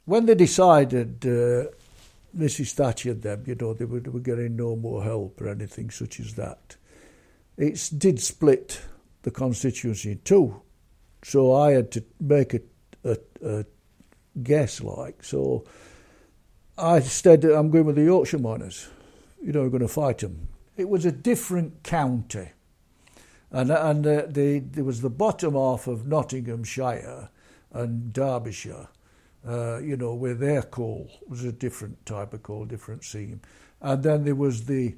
when they decided, Mrs. Thatcher and them, they were getting no more help or anything such as that, it did split the constituency in two. So I had to make a guess, So I said, I'm going with the Yorkshire Miners. We're going to fight them. It was a different county. And there was the bottom half of Nottinghamshire and Derbyshire, where their coal was a different type of coal, different seam. And then there was the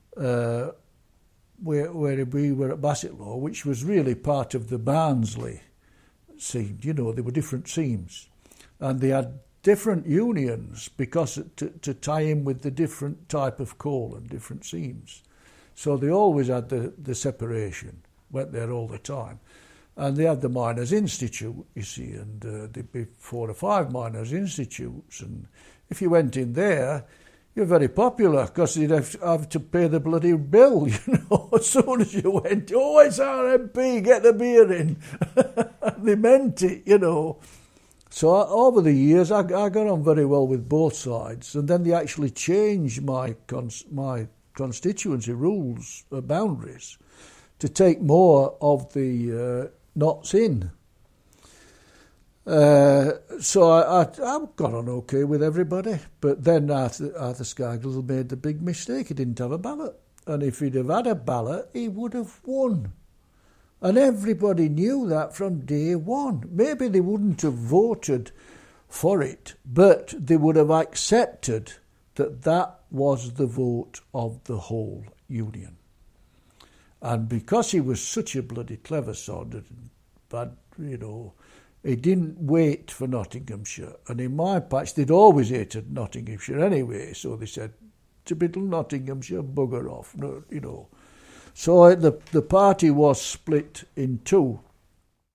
where we were at Bassetlaw, which was really part of the Barnsley seam. There were different seams. And they had different unions because to tie in with the different type of coal and different seams. So they always had the separation, went there all the time. And they had the Miners' Institute, you see, and there'd be 4 or 5 Miners' Institutes. And if you went in there, you're very popular because you'd have to pay the bloody bill, as soon as you went. Oh, it's our MP, get the beer in. They meant it, So over the years, I got on very well with both sides. And then they actually changed my constituency rules, boundaries, to take more of the knots in. So I got on okay with everybody. But then Arthur Scargill made the big mistake. He didn't have a ballot. And if he'd have had a ballot, he would have won. And everybody knew that from day one. Maybe they wouldn't have voted for it, but they would have accepted that was the vote of the whole union. And because he was such a bloody clever sod, but he didn't wait for Nottinghamshire. And in my patch, they'd always hated Nottinghamshire anyway, so they said, to Biddle Nottinghamshire, bugger off, So the party was split in two.